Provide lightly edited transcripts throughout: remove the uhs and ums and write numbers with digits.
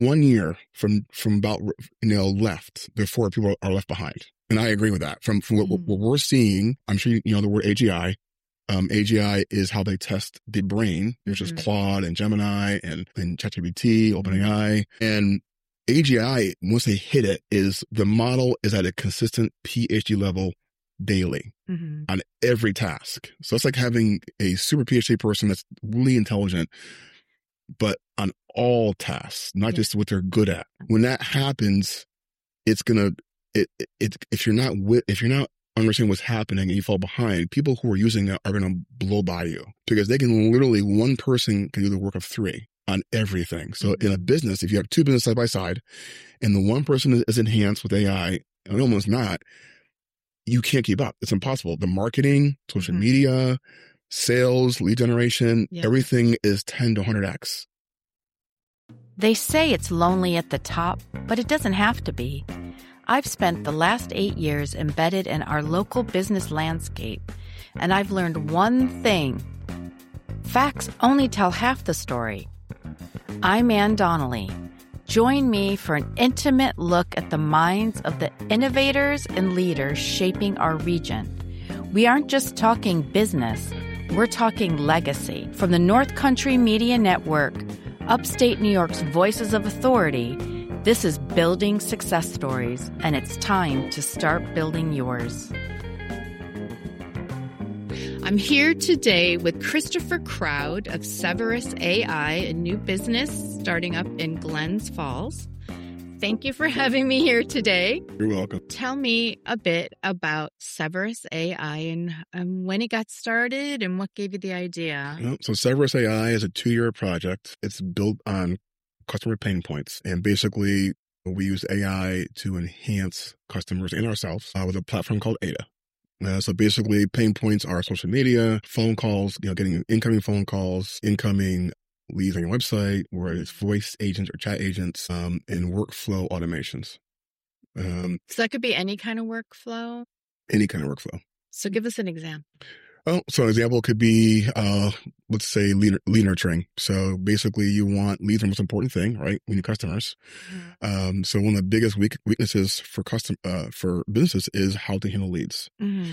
1 year from about, left before people are left behind. And I agree with that. From what we're seeing, I'm sure you know the word AGI. AGI is how they test the brain. There's just Claude and Gemini and ChatGPT, OpenAI. And AGI, once they hit it, is the model is at a consistent PhD level daily on every task. So it's like having a super PhD person that's really intelligent, but on all tasks, not just what they're good at. When that happens, it's gonna. If you're not understanding what's happening and you fall behind, people who are using it are gonna blow by you because they can literally, one person can do the work of three on everything. So in a business, if you have two businesses side by side, and the one person is enhanced with AI and almost not, you can't keep up. It's impossible. The marketing, social media, sales, lead generation, everything is 10 to 100x. They say it's lonely at the top, but it doesn't have to be. I've spent the last 8 years embedded in our local business landscape, and I've learned one thing. Facts only tell half the story. I'm Ann Donnelly. Join me for an intimate look at the minds of the innovators and leaders shaping our region. We aren't just talking business, we're talking legacy. From the North Country Media Network, upstate New York's Voices of Authority, this is Building Success Stories, and it's time to start building yours. I'm here today with Christopher Crowd of Severus AI, a new business starting up in Glens Falls. Thank you for having me here today. You're welcome. Tell me a bit about Severus AI and when it got started and what gave you the idea. So Severus AI is a 2-year project. It's built on customer pain points. And basically, we use AI to enhance customers and ourselves with a platform called Ada. So basically, pain points are social media, phone calls, getting incoming phone calls, incoming leads on your website, where it's voice agents or chat agents, and workflow automations. So that could be any kind of workflow? Any kind of workflow. So give us an example. Oh, so an example could be, let's say lead nurturing. So basically you want leads are the most important thing, right? We need customers. So one of the biggest weaknesses for businesses is how to handle leads.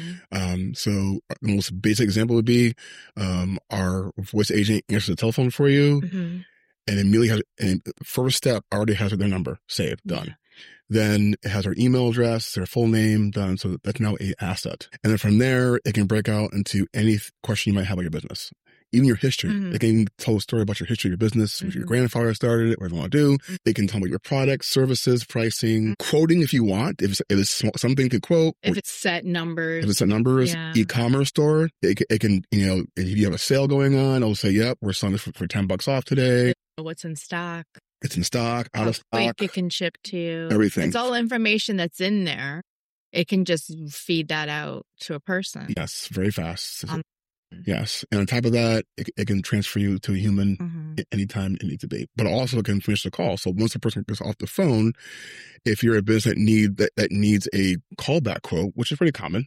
So the most basic example would be, our voice agent answers the telephone for you and immediately first step already has their number saved, done. Then it has their email address, their full name done. So that's now an asset. And then from there, it can break out into any question you might have about your business. Even your history. It can tell a story about your history of your business, what your grandfather started it, whatever you want to do. They can tell about your products, services, pricing, quoting if you want. If it's something to quote. If it's set numbers. E-commerce store. It can, if you have a sale going on, it'll say, yep, we're selling this for $10 off today. What's in stock. It's in stock, out of stock. How quick it can ship to you. Everything. It's all information that's in there. It can just feed that out to a person. Yes, very fast. Yes. And on top of that, it can transfer you to a human anytime it needs to be. But also it can finish the call. So once the person gets off the phone, if you're a business that needs a callback quote, which is pretty common,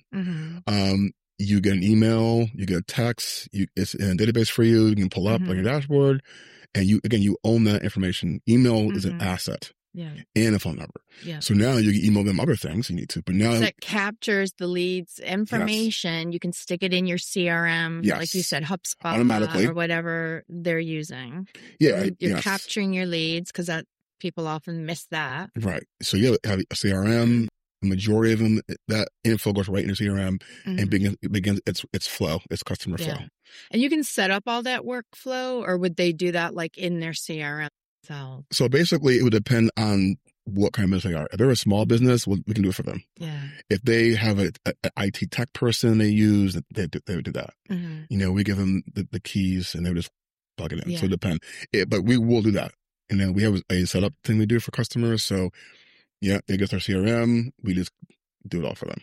you get an email, you get a text, it's in a database for you, you can pull up on your dashboard. And you own that information. Email is an asset and a phone number. So now you can email them other things you need to. But now that captures the leads information. You can stick it in your CRM, like you said, HubSpot automatically, or whatever they're using. You're capturing your leads because that people often miss that. Right. So you have a CRM. The majority of them, that info goes right into CRM and begins its flow, its customer flow. And you can set up all that workflow, or would they do that like in their CRM? So basically, it would depend on what kind of business they are. If they're a small business, we can do it for them. If they have an IT tech person they use, they would do that. We give them the keys and they would just plug it in. So it depends. But we will do that. And then we have a setup thing we do for customers. So it gets our CRM. We just do it all for them.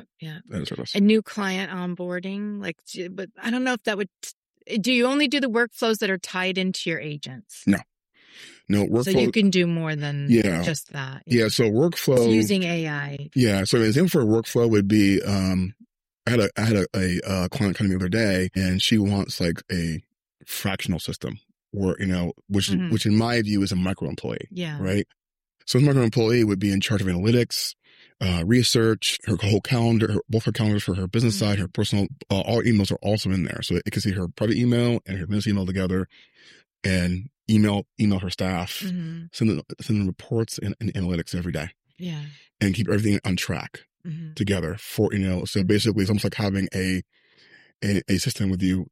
A new client onboarding, but I don't know if that would. Do you only do the workflows that are tied into your agents? No, workflow. So you can do more than just that. So workflow. So using AI. So an example for a workflow would be, I had a client come to me the other day, and she wants like a fractional system. or, which in my view is a micro employee. Yeah. Right. So a micro employee would be in charge of analytics, research, her whole calendar, both her calendars for her business side, her personal, all emails are also in there. So it can see her private email and her business email together, and email her staff, send them reports and analytics every day. Yeah. And keep everything on track together for, so basically it's almost like having a system with you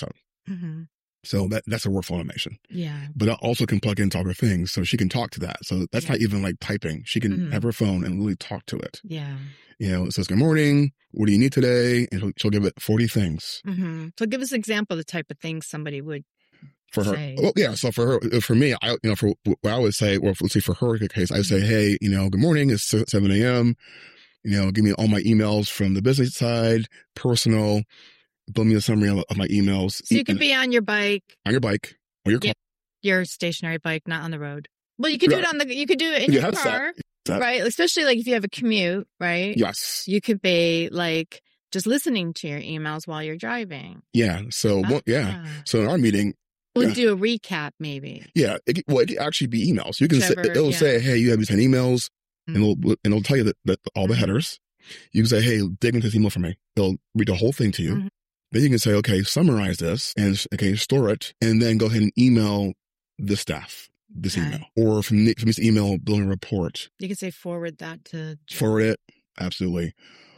24/7. So that's a workflow automation. Yeah. But it also can plug into other things. So she can talk to that. So that's not even like typing. She can have her phone and really talk to it. Yeah. It says, good morning. What do you need today? And she'll give it 40 things. So give us an example of the type of things somebody would for her. say. Well, yeah. So for me, for what I would say, or let's say for her case, I would say, hey, good morning. It's 7 a.m. Give me all my emails from the business side, personal. Build me a summary of my emails. So you could be on your bike. On your bike or your car. Your stationary bike, not on the road. Well, you could do it you could do it in your car, right? Especially like if you have a commute, right? Yes. You could be like just listening to your emails while you're driving. Yeah. So, So in our meeting, we'll do a recap maybe. Yeah. It could actually be emails. You can it'll say, hey, you have these 10 emails, and it'll tell you that all the headers. You can say, hey, dig into this email for me. They'll read the whole thing to you. Then you can say, okay, summarize this and store it, and then go ahead and email the staff this email. Or from this email, build a report. You can say forward that to Joe. Forward it. Absolutely.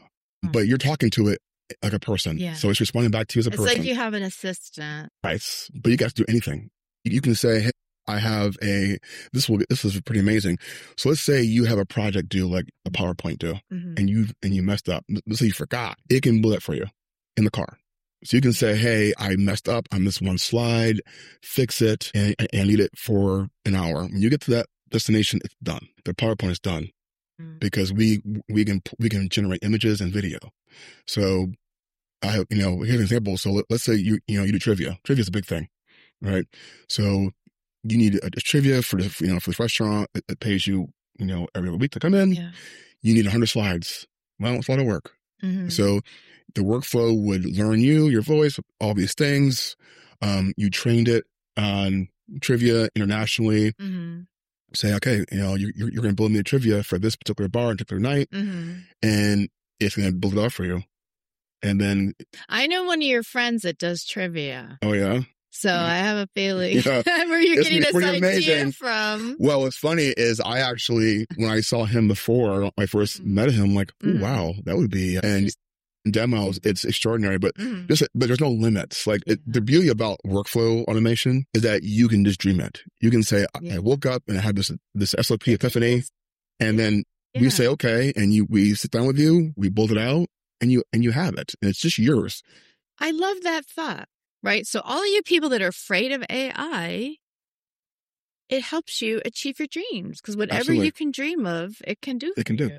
But you're talking to it like a person. Yeah. So it's responding back to you as a person. It's like you have an assistant. Right. But you guys do anything. You can say, hey, I have this is pretty amazing. So let's say you have a project due, like a PowerPoint due, and you messed up. Let's say you forgot. It can do that for you in the car. So you can say, hey, I messed up on this one slide, fix it, and need it for an hour. When you get to that destination, it's done. The PowerPoint is done because we can generate images and video. So I have, here's an example. So let's say you do trivia. Trivia is a big thing, right? So you need a trivia for the, for this restaurant. It pays you, every other week to come in. Yeah. You need 100 slides. Well, it's a lot of work. So the workflow would learn your voice, all these things. You trained it on trivia internationally. Say, okay, you're going to build me a trivia for this particular bar, particular night, and it's going to build it out for you. And then I know one of your friends that does trivia. Oh yeah. So I have a feeling where you're getting this idea from. Well, what's funny is I actually, when I saw him before, when I first met him, like, oh, wow, that would be, and demos, it's extraordinary, but but there's no limits. Like the beauty about workflow automation is that you can just dream it. You can say, I woke up and I had this SOP epiphany, and then we say, okay, and we sit down with you, we build it out, and you have it, and it's just yours. I love that thought. Right. So all you people that are afraid of AI, it helps you achieve your dreams because whatever you can dream of, it can do. It can do.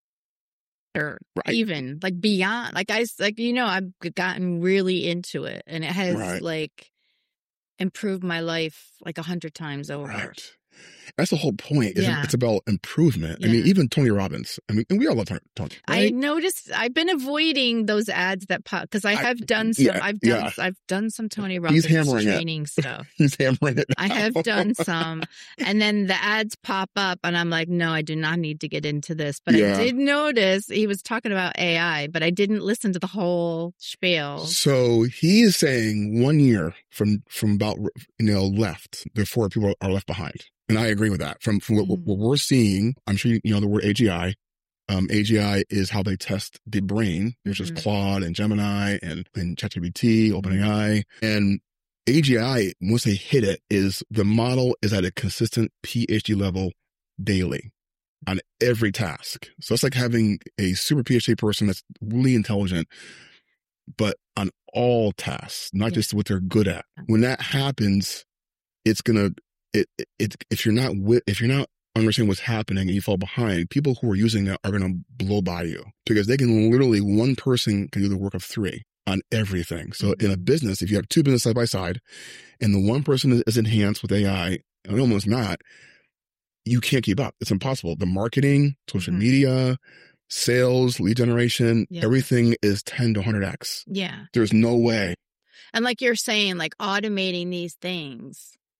Or even like beyond, I've gotten really into it and it has improved my life like 100 times over. Right. That's the whole point. It's about improvement. Yeah. I mean, even Tony Robbins. I mean, and we all love Tony. Right? I noticed I've been avoiding those ads that pop because I have done some. I've done some Tony Robbins training stuff. He's hammering it. I have done some, and then the ads pop up, and I'm like, no, I do not need to get into this. But I did notice he was talking about AI, but I didn't listen to the whole spiel. So he is saying 1 year from about left before people are left behind. And I agree with that. From what we're seeing, I'm sure you know the word AGI. AGI is how they test the brain, which is Claude and Gemini and ChatGPT, OpenAI. And AGI, once they hit it, is the model is at a consistent PhD level daily on every task. So it's like having a super PhD person that's really intelligent, but on all tasks, not just what they're good at. When that happens, it's gonna. If you're not understanding what's happening and you fall behind, people who are using that are going to blow by you because they can literally, one person can do the work of 3 on everything. So in a business, if you have 2 businesses side by side and the one person is enhanced with AI and almost not, you can't keep up. It's impossible. The marketing, social media, sales, lead generation, everything is 10 to 100x. Yeah. There's no way. And like you're saying, like automating these things.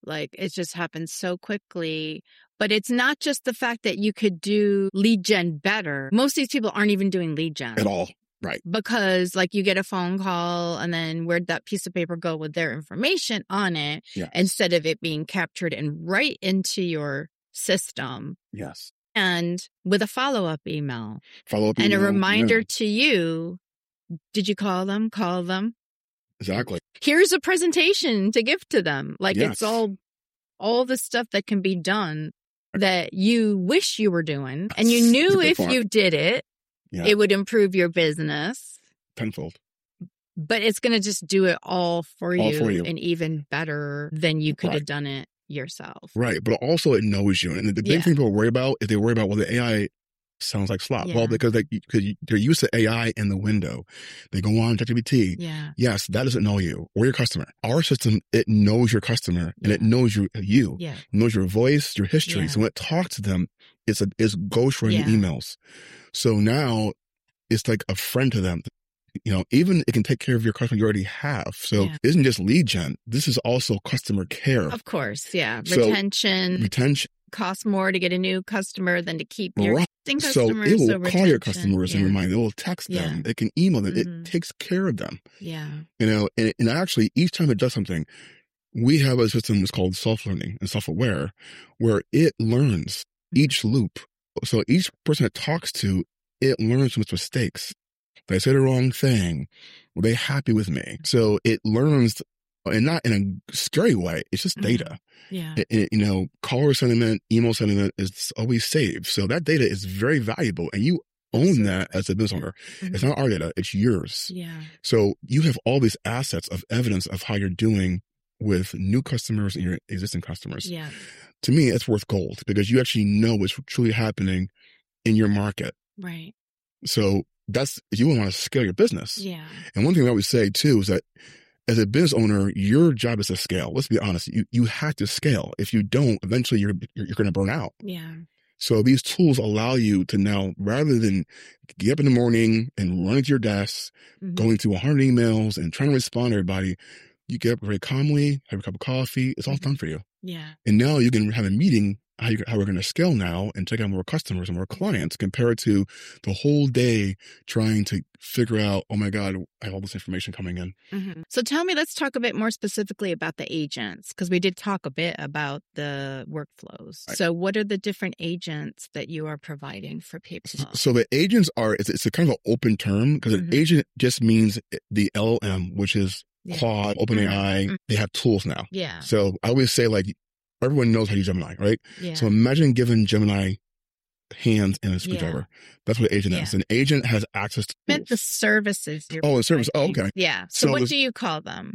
Like it just happens so quickly. But it's not just the fact that you could do lead gen better. Most of these people aren't even doing lead gen at all. Right. Because like you get a phone call and then where'd that piece of paper go with their information on it instead of it being captured and right into your system. Yes. And with a follow-up email. And a reminder to you, did you call them? Call them. Exactly. Here's a presentation to give to them. Like it's all the stuff that can be done that you wish you were doing. And you knew if you did it, it would improve your business. Tenfold. But it's going to just do it all for you and even better than you could have done it yourself. Right. But also it knows you. And the big thing people worry about is they worry about, well, the AI sounds like slop. Well, because they're used to AI in the window. They go on ChatGPT. Yeah. Yes, that doesn't know you or your customer. Our system, it knows your customer and it knows you. It knows your voice, your history. So when it talks to them, it's ghostwriting emails. So now it's like a friend to them. Even it can take care of your customer you already have. So it isn't just lead gen. This is also customer care. Of course. Yeah. Retention costs more to get a new customer than to keep your existing customers. So it will call your customers and remind them. It will text them. It can email them. It takes care of them. Yeah. And actually each time it does something, we have a system that's called self-learning and self-aware where it learns each loop. So each person it talks to, it learns from its mistakes. Did I say the wrong thing? Were they happy with me? So it learns, and not in a scary way. It's just data. Yeah. Caller sentiment, email sentiment is always saved. So that data is very valuable, and you own that as a business owner. It's not our data; it's yours. Yeah. So you have all these assets of evidence of how you're doing with new customers and your existing customers. Yeah. To me, it's worth gold because you actually know what's truly happening in your market. Right. So you want to scale your business. Yeah. And one thing I always say too is that as a business owner, your job is to scale. Let's be honest. You have to scale. If you don't, eventually you're going to burn out. Yeah. So these tools allow you to now, rather than get up in the morning and running to your desk, going through 100 emails and trying to respond to everybody, you get up very calmly, have a cup of coffee. It's all done for you. Yeah. And now you can have a meeting how we're going to scale now and take on more customers and more clients compared to the whole day trying to figure out, oh my God, I have all this information coming in. So tell me, let's talk a bit more specifically about the agents, because we did talk a bit about the workflows. Right. So what are the different agents that you are providing for people? So the agents it's a kind of an open term because an agent just means the LLM, which is Claude, OpenAI. They have tools now. Yeah. So I always say everyone knows how to use Gemini, right? Yeah. So imagine giving Gemini hands and a screwdriver. That's what an agent is. An agent has access to meant the services. The service. Oh, okay. Yeah. So what do you call them?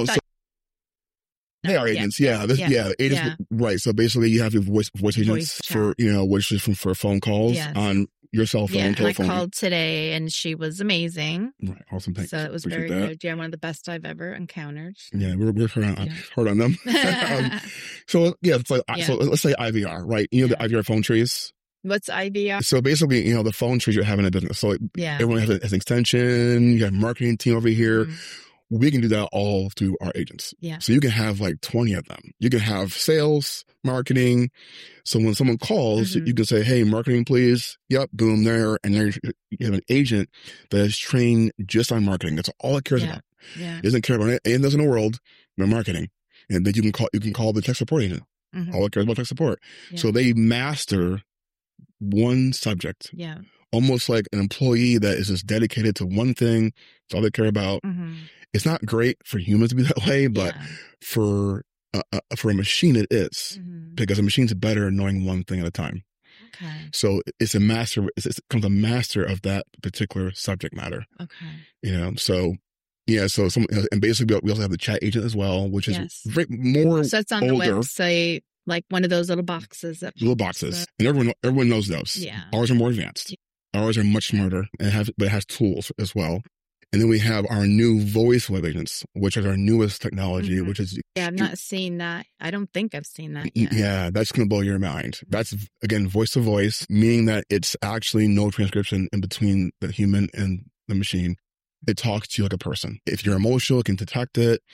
They are agents. Agents. Right. So basically you have your voice agents for, which is for phone calls on your cell phone, telephone. And I called today and she was amazing. Right. Awesome. Thanks. So it was very good. Yeah. One of the best I've ever encountered. Yeah. We're hard on them. So let's say IVR, right? The IVR phone trees. What's IVR? So basically, the phone trees you have in a business. So everyone has an extension, you have a marketing team over here. We can do that all through our agents. Yeah. So you can have 20 of them. You can have sales, marketing. So when someone calls, you can say, hey, marketing, please. Yep. Boom, there. And there you have an agent that is trained just on marketing. That's all it cares about. Yeah. It doesn't care about anything else in the world but marketing. And then you can call the tech support agent. All it cares about tech support. Yeah. So they master one subject. Yeah. Almost like an employee that is just dedicated to one thing. That's all they care about. It's not great for humans to be that way, but for a machine, it is because a machine's better at knowing one thing at a time. Okay. So it's a master. It becomes a master of that particular subject matter. Okay. So and basically we also have the chat agent as well, which is more. So it's on older. The website, like one of those little boxes. And everyone knows those. Yeah. Ours are more advanced. Ours are much smarter but it has tools as well. And then we have our new voice web agents, which is our newest technology, which is... Yeah, I've not seen that. I don't think I've seen that yet. Yeah, that's going to blow your mind. That's, again, voice to voice, meaning that it's actually no transcription in between the human and the machine. It talks to you like a person. If you're emotional, it can detect it.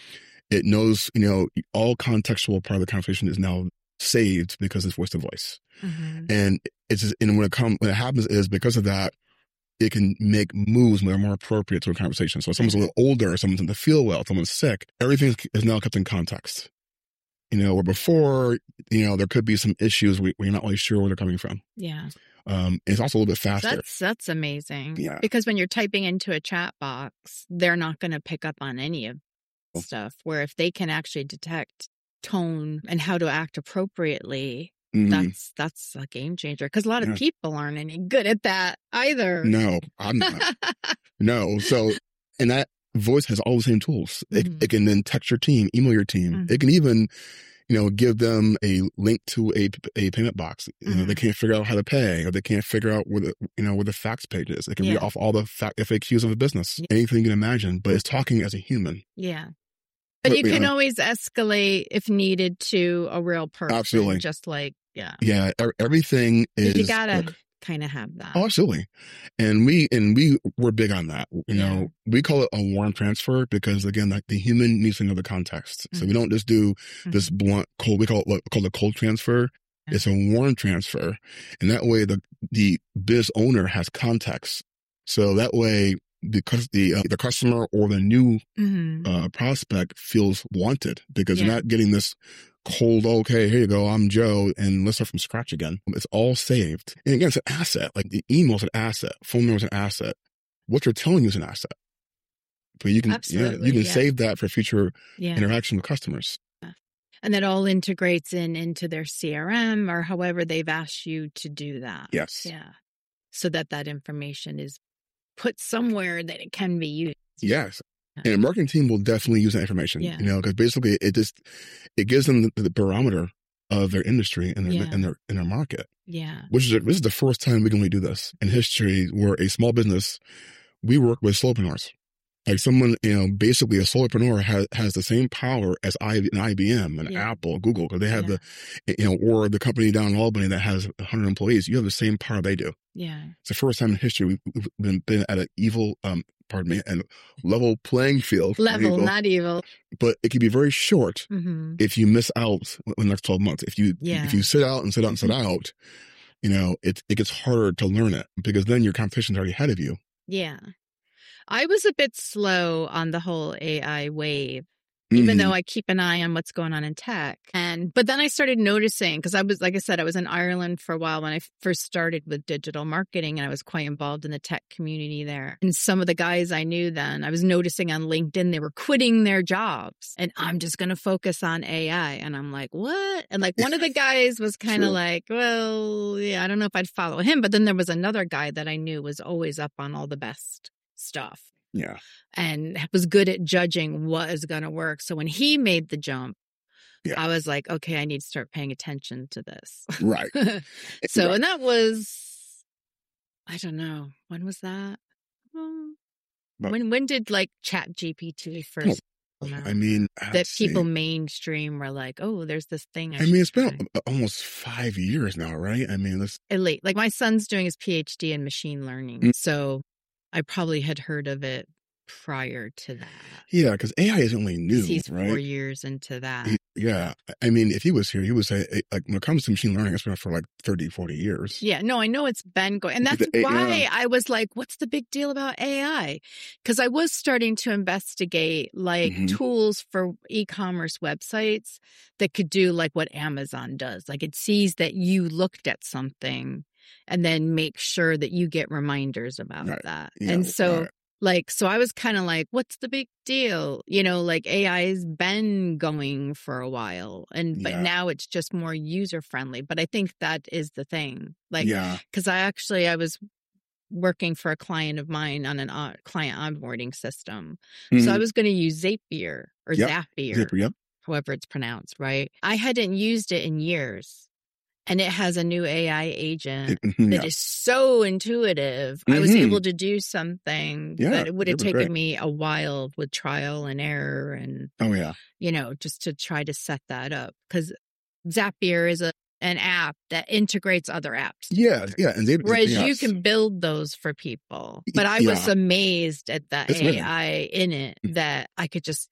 It knows, all contextual part of the conversation is now saved because it's voice to voice. And when it happens is because of that, it can make moves that are more appropriate to a conversation. So if someone's a little older, someone's in the feel well, someone's sick, everything is now kept in context. Where before, there could be some issues where you're not really sure where they're coming from. Yeah. It's also a little bit faster. That's amazing. Yeah. Because when you're typing into a chat box, they're not going to pick up on any of stuff. Where if they can actually detect tone and how to act appropriately, that's a game changer. Because a lot of people aren't any good at that either. No, I'm not. No. So, and that voice has all the same tools. It can then text your team, email your team. It can even, give them a link to a payment box. They can't figure out how to pay, or they can't figure out where the fax page is. They can read off all the FAQs of a business, anything you can imagine, but it's talking as a human. Yeah. But you can always escalate if needed to a real person. Absolutely. Just like, Yeah. Everything is. You gotta kind of have that. Oh, absolutely. And we're big on that. We call it a warm transfer because, again, like the human needs to know the context. So we don't just do this blunt cold. We call it a cold transfer. It's a warm transfer. And that way the biz owner has context. So that way, because the customer or the new prospect feels wanted, because you're not getting this cold, okay, here you go, I'm Joe, and let's start from scratch again. It's all saved. And again, it's an asset. Like the email's an asset, phone number's an asset. What you're telling you is an asset. But you can save that for future interaction with customers. And that all integrates into their CRM or however they've asked you to do that. Yes. Yeah. So that information is put somewhere that it can be used. Yes. And a marketing team will definitely use that information, because basically it gives them the barometer of their industry and their market. Yeah. This is the first time we can really do this in history, where a small business, we work with solopreneurs. Like someone, basically a solopreneur has the same power as an IBM and Apple, Google, because they have or the company down in Albany that has 100 employees. You have the same power they do. Yeah. It's the first time in history we've been at an and level playing field. Level, not evil. But it can be very short if you miss out in the next 12 months. If you sit out and sit out and sit out, it gets harder to learn it, because then your competition's already ahead of you. Yeah. I was a bit slow on the whole AI wave, even though I keep an eye on what's going on in tech. But then I started noticing, because I was, like I said, I was in Ireland for a while when I first started with digital marketing, and I was quite involved in the tech community there. And some of the guys I knew then, I was noticing on LinkedIn, they were quitting their jobs. And I'm just going to focus on AI. And I'm like, what? And like one of the guys was kind of like, well, yeah, I don't know if I'd follow him. But then there was another guy that I knew was always up on all the best stuff. Yeah. And was good at judging what is going to work. So when he made the jump, I was like, okay, I need to start paying attention to this. Right. So, and that was, I don't know, when was that? When did like Chat GPT first come out? I mean, that people mainstream were like, oh, there's this thing. It's been almost 5 years now, right? I mean, late. Like my son's doing his PhD in machine learning. So I probably had heard of it prior to that. Yeah, because AI isn't really new, he's right? 4 years into that. I mean, if he was here, he would say, like, when it comes to machine learning, it's been for like 30, 40 years. Yeah, no, I know it's been going. And that's why I was like, what's the big deal about AI? Because I was starting to investigate like tools for e-commerce websites that could do like what Amazon does. Like it sees that you looked at something and then make sure that you get reminders about that. Yeah, and so so I was kind of like, what's the big deal? Like AI's been going for a while but now it's just more user friendly. But I think that is the thing. Like, because I was working for a client of mine on a client onboarding system. So I was going to use Zapier or Zapier, however it's pronounced, right? I hadn't used it in years. And it has a new AI agent that is so intuitive. I was able to do something that it would have taken me a while with trial and error and, just to try to set that up. Because Zapier is an app that integrates other apps. Yeah. And whereas you can build those for people. But I was amazed at the AI in it that I could just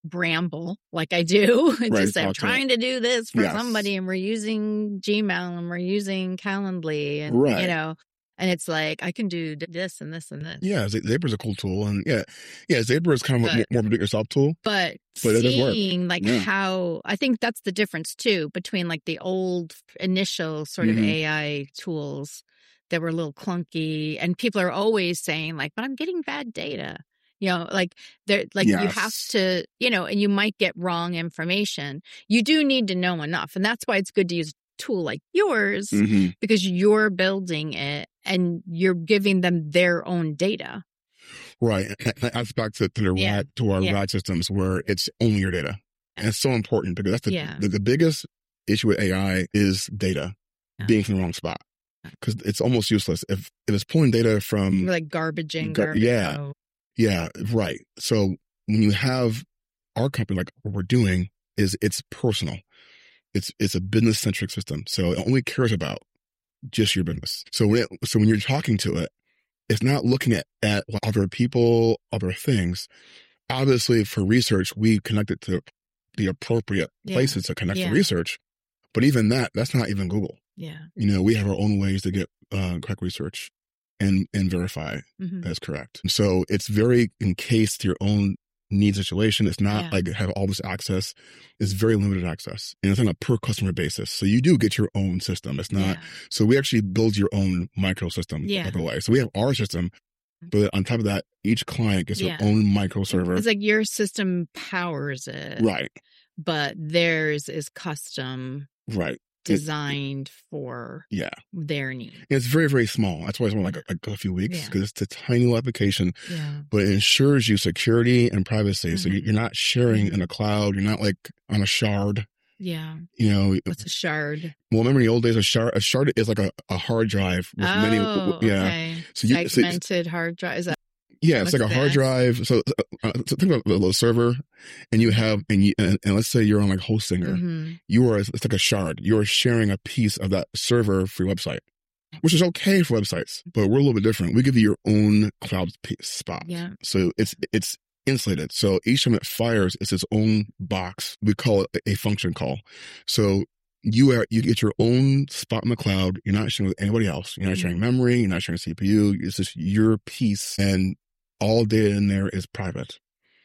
bramble like I do. Just I'm trying to do this for somebody, and we're using Gmail and we're using Calendly, and you know, and it's like I can do this and this and this. Yeah, Zapier a cool tool, and Zapier is kind of more of a do-it-yourself tool. But seeing like how I think that's the difference too between like the old initial sort of AI tools that were a little clunky, and people are always saying like, "But I'm getting bad data." You know, like they're like you have to, you know, and you might get wrong information. You do need to know enough, and that's why it's good to use a tool like yours because you're building it and you're giving them their own data. Right. That's back to our RAG systems where it's only your data. And it's so important because that's the biggest issue with AI is data being from the wrong spot. Because it's almost useless. If it's pulling data from... like garbage in, garbage out. Yeah, right. So when you have our company, like what we're doing, it's personal. It's a business-centric system. So it only cares about just your business. So when you're talking to it, it's not looking at other people, other things. Obviously, for research, we connect it to the appropriate places to connect for research. But even that's not even Google. Yeah. You know, we have our own ways to get correct research and verify that's correct. So it's very encased to your own need situation. It's not like have all this access. It's very limited access. And it's on a per customer basis. So you do get your own system. It's not, so we actually build your own micro system, by the way. So we have our system, but on top of that, each client gets their own micro server. It's like your system powers it. Right. But theirs is custom. Right. Designed for their needs. It's very, very small. That's why it's only like a few weeks because it's a tiny little application, but it ensures you security and privacy. So you're not sharing in a cloud. You're not like on a shard. Yeah. You know. What's a shard? Well, remember in the old days, a shard is like a hard drive with many. Yeah. Okay. So segmented hard drive. Is that? Yeah, it's like a hard drive. So think about a little server, and you have, and let's say you're on like Hostinger. It's like a shard. You're sharing a piece of that server for your website, which is okay for websites, but we're a little bit different. We give you your own cloud spot. Yeah. So it's insulated. So each time it fires, it's its own box. We call it a function call. So you get your own spot in the cloud. You're not sharing with anybody else. You're not sharing memory. You're not sharing CPU. It's just your piece, and all data in there is private.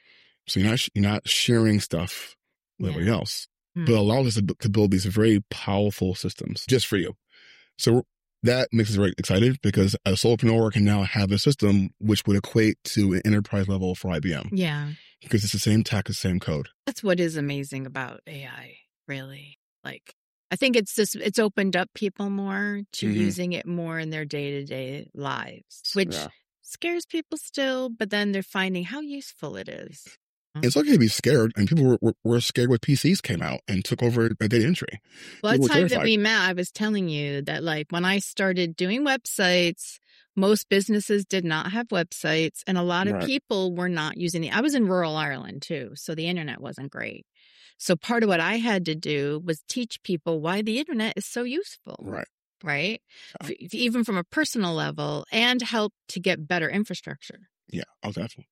So you're not sharing stuff with everybody else. But it allows us to build these very powerful systems just for you. So that makes us very excited because a solopreneur can now have a system which would equate to an enterprise level for IBM. Yeah. Because it's the same tech, the same code. That's what is amazing about AI, really. Like, I think it's opened up people more to using it more in their day-to-day lives, which scares people still, but then they're finding how useful it is. It's okay to be scared, and people were scared when PCs came out and took over data entry. Well, the time that we met, I was telling you that like when I started doing websites, most businesses did not have websites, and a lot of people were not using I was in rural Ireland too, so the internet wasn't great. So part of what I had to do was teach people why the internet is so useful. Right? Yeah. Even from a personal level, and help to get better infrastructure. Yeah, definitely.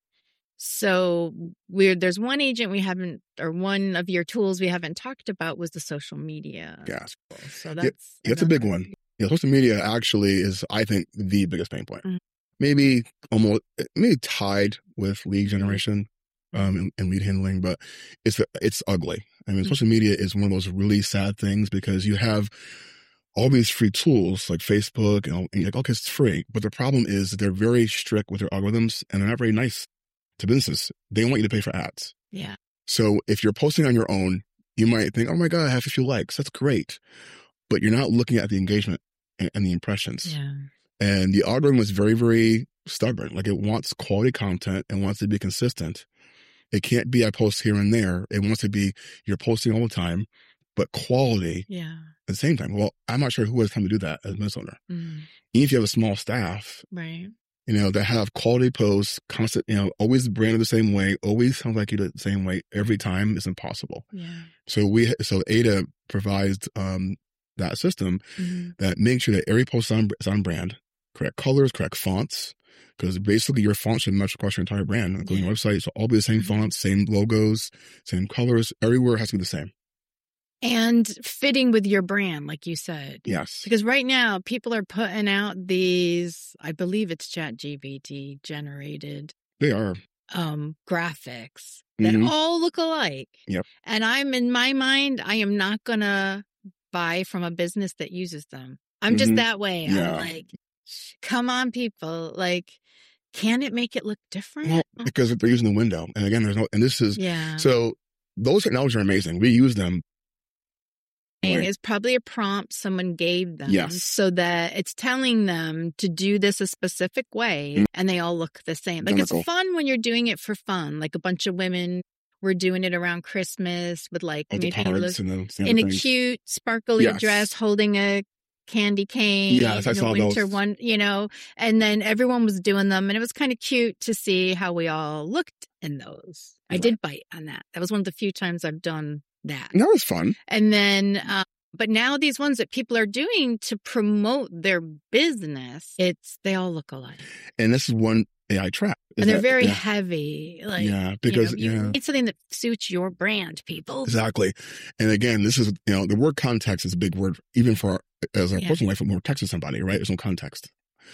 So there's one agent we haven't, or one of your tools we haven't talked about was the social media. Yeah. Tool. So that's a big one. Yeah, social media actually is, I think, the biggest pain point. Maybe tied with lead generation and lead handling, but it's ugly. I mean, social media is one of those really sad things because you have all these free tools like Facebook and you're like, okay, it's free. But the problem is they're very strict with their algorithms and they're not very nice to businesses. They want you to pay for ads. Yeah. So if you're posting on your own, you might think, oh my God, I have a few likes. That's great. But you're not looking at the engagement and the impressions. Yeah. And the algorithm is very, very stubborn. Like it wants quality content and wants to be consistent. It can't be I post here and there. It wants to be you're posting all the time, but quality at the same time. Well, I'm not sure who has time to do that as a business owner. Even if you have a small staff, right? That have quality posts, constant, always branded the same way, always sounds like you do it the same way every time is impossible. Yeah. So Ada provides that system that makes sure that every post is on brand, correct colors, correct fonts, Because basically your font should match across your entire brand, including your website. So all be the same fonts, same logos, same colors. Everywhere has to be the same. And fitting with your brand, like you said. Yes. Because right now, people are putting out these, I believe it's ChatGPT generated. They are. Graphics that all look alike. Yep. And in my mind, I am not going to buy from a business that uses them. I'm just that way. Yeah. I'm like, come on, people. Like, can it make it look different? Well, because they're using the window. And again, so those technologies are amazing. We use them. It's probably a prompt someone gave them. Yes. So that it's telling them to do this a specific way and they all look the same. Like, it's fun when you're doing it for fun. Like, a bunch of women were doing it around Christmas with like maybe in a cute sparkly dress holding a candy cane. Yes, I saw winter those. One, and then everyone was doing them, and it was kind of cute to see how we all looked in those. I did bite on that. That was one of the few times I've done that. That was fun. And then, but now these ones that people are doing to promote their business, they all look alike. And this is one AI trap. And they're very heavy. Like, because you need something that suits your brand, people. Exactly. And again, this is, the word context is a big word, even for as our personal life, when we're texting somebody, right? There's no context.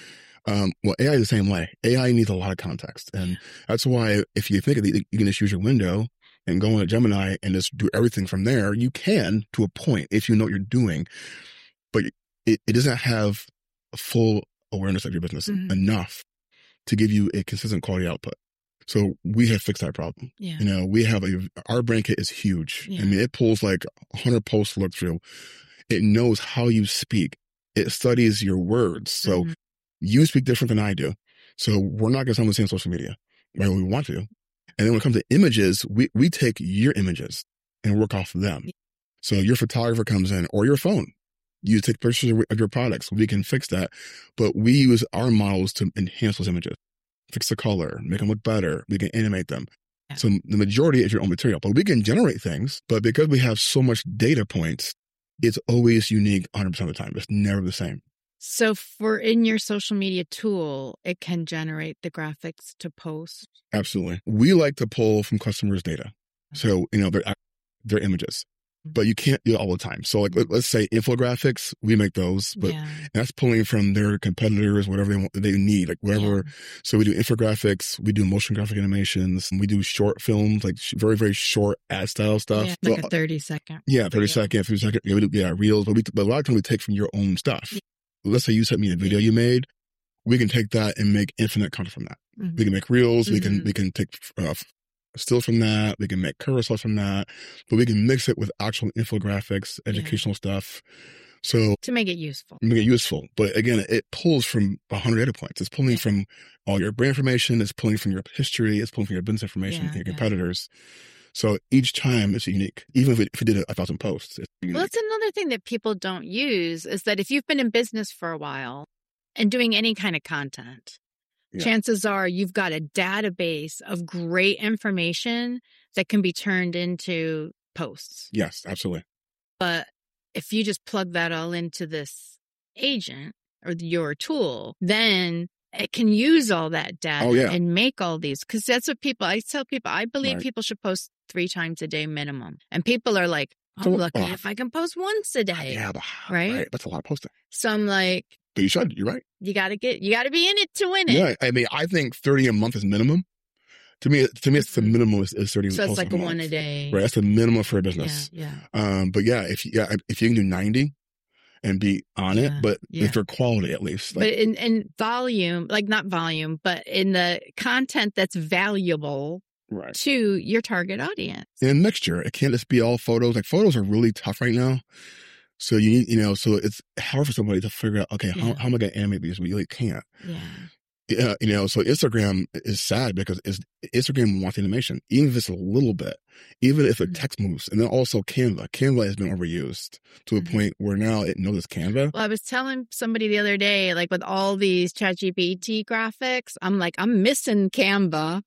Well, AI is the same way. AI needs a lot of context. And that's why if you think of it, you can just use your window and go into Gemini and just do everything from there. You can, to a point, if you know what you're doing. But it doesn't have a full awareness of your business enough to give you a consistent quality output. So we have fixed that problem. Yeah. We have our brand kit is huge. Yeah. I mean, it pulls like 100 posts to look through. It knows how you speak. It studies your words. So you speak different than I do. So we're not going to sound the same social media, right? We want to. And then when it comes to images, we take your images and work off of them. So your photographer comes in, or your phone. You take pictures of your products. We can fix that. But we use our models to enhance those images, fix the color, make them look better. We can animate them. Yeah. So the majority is your own material. But we can generate things. But because we have so much data points, it's always unique 100% of the time. It's never the same. So in your social media tool, it can generate the graphics to post? Absolutely. We like to pull from customers' data. So, their images. But you can't do it all the time. So like, let's say infographics, we make those, but that's pulling from their competitors, whatever they need, like whatever. Yeah. So we do infographics, we do motion graphic animations, we do short films, like very, very short ad style stuff. Yeah, like a 30-second. Yeah, 30-second, 30-second. Yeah, we do, reels, but a lot of times we take from your own stuff. Yeah. Let's say you sent me a video you made. We can take that and make infinite content from that. We can make reels. We can take stills from that. We can make carousels from that, but we can mix it with actual infographics, educational stuff. So to make it useful. But again, it pulls from 100 data points. It's pulling from all your brand information. It's pulling from your history. It's pulling from your business information and your competitors. So each time it's unique. Even if we did 1,000 posts, it's unique. Well, that's another thing that people don't use is that if you've been in business for a while and doing any kind of content, chances are you've got a database of great information that can be turned into posts. Yes, absolutely. But if you just plug that all into this agent or your tool, then it can use all that data and make all these. Because that's what I tell people, I believe people should post 3 times a day minimum. And people are like, I'm lucky if I can post once a day. Yeah, right? That's a lot of posting. So I'm like, but you should. You're right. You got to be in it to win it. Yeah. I mean, I think 30 a month is minimum. To me, it's the minimum is 30. So it's like a one a day. Right. That's the minimum for a business. Yeah. But if you can do 90 and be on it, but if they're quality at least. But in volume, like not volume, but in the content that's valuable to your target audience. And mixture. It can't just be all photos. Like photos are really tough right now. So you need, so it's hard for somebody to figure out, okay, how am I going to animate these? We really can't. Yeah. So Instagram is sad because Instagram wants animation, even if it's a little bit, even if the text moves. And then also Canva. Canva has been overused to a point where now it knows it's Canva. Well, I was telling somebody the other day, like with all these ChatGPT graphics, I'm missing Canva.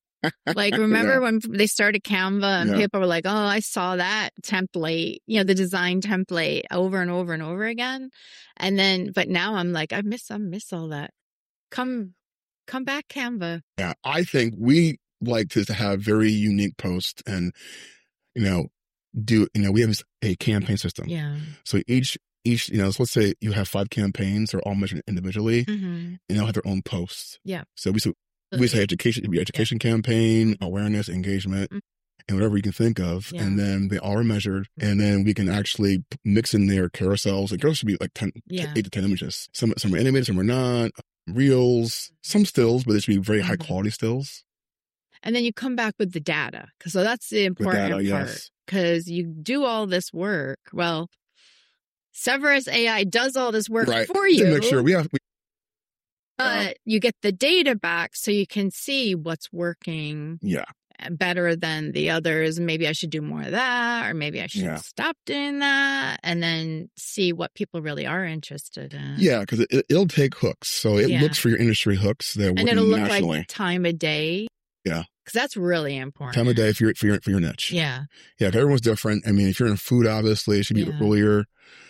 Like, remember when they started Canva and people were like, oh, I saw that template, the design template over and over and over again. And then, but now I'm like, I miss all that. Come Come back, Canva. Yeah. I think we like to have very unique posts and, we have a campaign system. Yeah. So each, so let's say you have 5 campaigns, they're all measured individually, and they'll have their own posts. Yeah. So we say education campaign, awareness, engagement, and whatever you can think of. Yeah. And then they all are measured. And then we can actually mix in their carousels. And carousels should be like 8 to 10 images. Some are animated, some are not. Reels, some stills, but it should be very high quality stills. And then you come back with the data. So that's the important part. Because you do all this work. Well, Cerberus AI does all this work for you. To make sure but you get the data back so you can see what's working better than the others. Maybe I should do more of that, or maybe I should stop doing that, and then see what people really are interested in. Yeah, because it'll take hooks. So it looks for your industry hooks that work it'll nationally. Look like time of day. Yeah. Because that's really important. Time of day for your niche. Yeah. Yeah, because everyone's different. I mean, if you're in food, obviously, it should be earlier.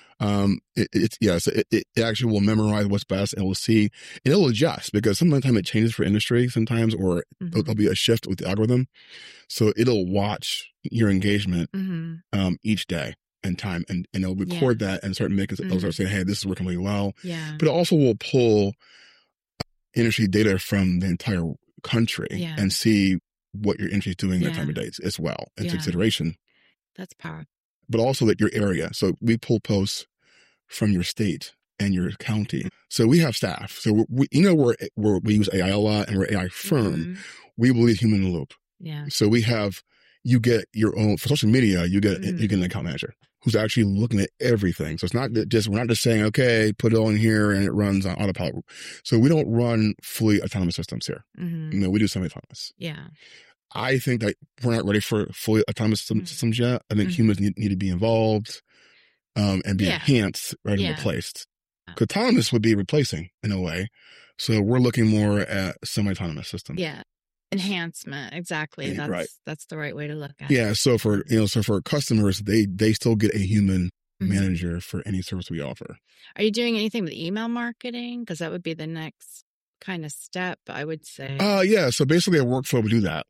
It actually will memorize what's best, and we'll see, and it'll adjust because sometimes it changes for industry sometimes, or there'll be a shift with the algorithm. So it'll watch your engagement, each day and time, and it'll record that and start making, it'll start saying, hey, this is working really well. Yeah. But it also will pull industry data from the entire country and see what your industry is doing that time of day as well into consideration. That's powerful. But also that your area. So we pull posts from your state and your county. So we have staff. So we use AI a lot, and we're AI firm. We believe human in the loop. Yeah. So you get your own, for social media, you get an account manager who's actually looking at everything. So it's not just, we're not just saying, okay, put it on here and it runs on autopilot. So we don't run fully autonomous systems here. We do semi-autonomous. Yeah. I think that we're not ready for fully autonomous systems yet. I think humans need to be involved, and be enhanced rather than replaced. Autonomous would be replacing in a way. So we're looking more at semi-autonomous systems. Yeah. Enhancement. Exactly. That's the right way to look at it. Yeah. So for customers, they still get a human manager for any service we offer. Are you doing anything with email marketing? Because that would be the next kind of step, I would say. So basically a workflow would do that.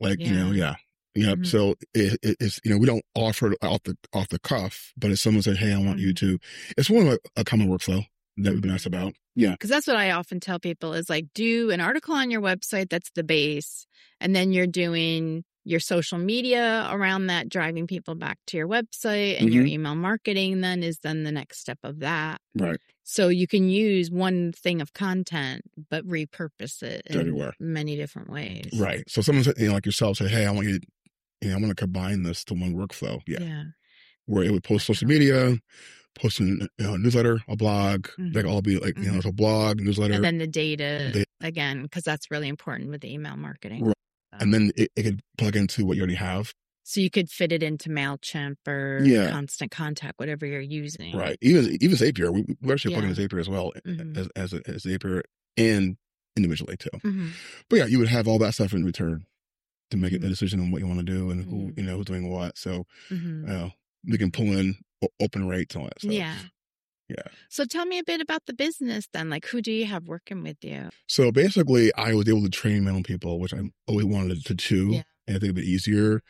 So it's, we don't offer it off the cuff, but if someone said, hey, I want you to, it's one of a common workflow that we've been asked about. Yeah. Because that's what I often tell people is like, do an article on your website. That's the base. And then you're doing your social media around that, driving people back to your website, and your email marketing is the next step of that. Right. So you can use one thing of content, but repurpose it in many different ways. Right. So someone said, like yourself, say, hey, I want you to, I want to combine this to one workflow. Yeah. Where it would post social media, post a newsletter, a blog, they all be like, it's a blog, newsletter. And then the data again, because that's really important with the email marketing. Right. And then it could plug into what you already have. So you could fit it into MailChimp or Constant Contact, whatever you're using. Right. Even Zapier. We're actually plugging into Zapier as well, as Zapier, and individually too. But you would have all that stuff in return to make a decision on what you want to do and who, who's doing what. So we can pull in open rates and all that stuff. Yeah. Yeah. So tell me a bit about the business then. Like, who do you have working with you? So basically, I was able to train mental people, which I always wanted to do. Yeah. And I think it'd be easier.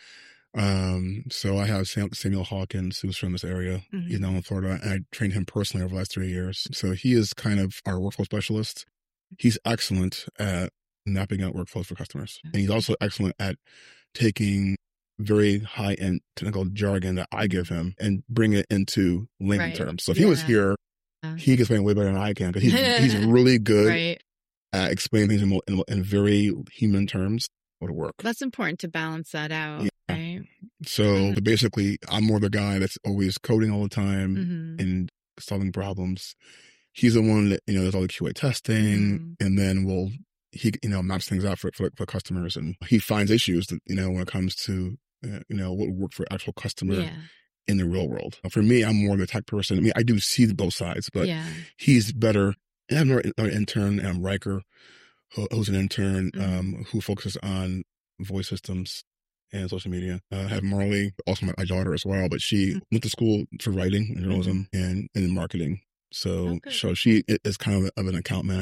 So I have Samuel Hawkins, who's from this area. He's now in Florida, and I trained him personally over the last 3 years. So he is kind of our workflow specialist. He's excellent at mapping out workflows for customers. And he's also excellent at taking very high-end technical jargon that I give him and bring it into layman terms. So if he was here, he could explain way better than I can, because he's really good at explaining things in very human terms. Would work. That's important to balance that out, right? So basically, I'm more the guy that's always coding all the time and solving problems. He's the one that, does all the QA testing, and then he maps things out for customers, and he finds issues that, when it comes to, what would work for actual customer in the real world. For me, I'm more the tech person. I mean, I do see both sides, but he's better. And I have another intern, Riker, who's an intern, who focuses on voice systems and social media. I have Marley, also my daughter as well, but she went to school for writing and journalism and marketing. So she is kind of an account manager.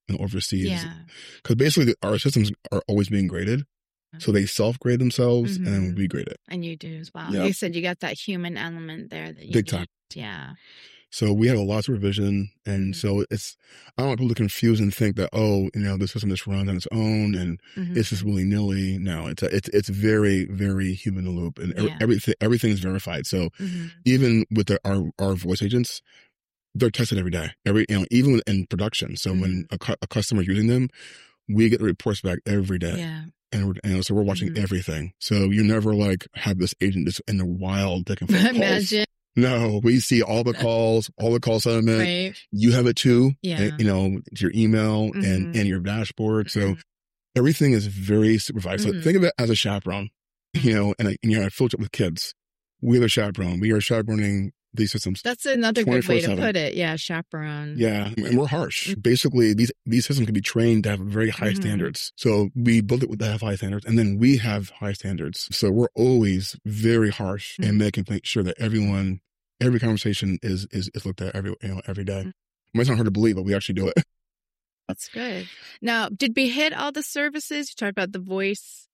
and oversees. Yeah. Because basically our systems are always being graded. So they self-grade themselves and then we grade it. And you do as well. Yep. You said you got that human element there. That you Big time. Yeah. So we have a lot of revision. And so I don't want people to confuse and think that, the system just runs on its own and it's just willy-nilly. No, it's very, very human in the loop, and everything is verified. So even with our voice agents, they're tested every day, even in production. So when a customer is using them, we get the reports back every day. Yeah. And so we're watching everything. So you never have this agent just in the wild taking phone calls. Imagine. No, we see all the calls, all the call settlement. Right. You have it too. Yeah. Your email and your dashboard. So everything is very supervised. So think of it as a chaperone, and I filter it with kids. We're the chaperone. We are chaperoning these systems. That's another good way to put it. Yeah. Chaperone. Yeah. And we're harsh. Basically, these systems can be trained to have very high standards. So we build it to have high standards, and then we have high standards. So we're always very harsh and making sure that every conversation is looked at every day. It might sound hard to believe, but we actually do it. That's good. Now, did we hit all the services? You talked about the voice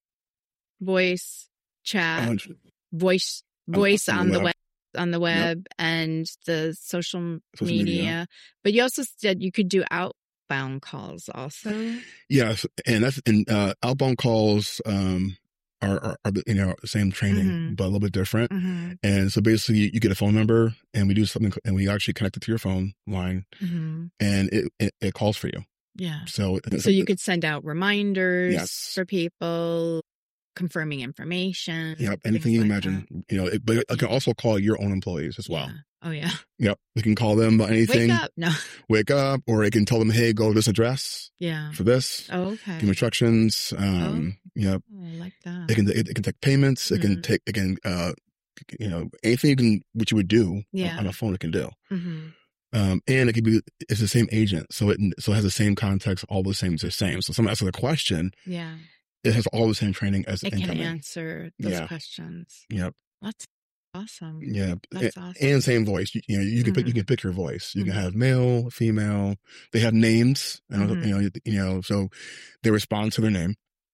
chat, voice on the web and the social media. But you also said you could do outbound calls also. Yes, and outbound calls are the same training, but a little bit different. And so basically, you get a phone number, and we do something, and we actually connect it to your phone line, and it calls for you. Yeah. So you could send out reminders for people, confirming information. Yep. Anything you imagine. But it can also call your own employees as well. Yeah. Oh, yeah. Yep. We can call them about anything. Wake up. No. Wake up. Or it can tell them, hey, go to this address. Yeah. For this. Oh, okay. Give them instructions. Yep. Oh, I like that. It can take payments. It can take, anything what you would do on a phone, it can do. And it could be, it's the same agent. So it has the same context, all the same. So someone asks a question. Yeah. It has all the same training as it incoming. Can answer those questions. Yep. That's awesome. Yeah. That's awesome. And same voice. You can pick your voice. You can have male, female. They have names. So they respond to their name.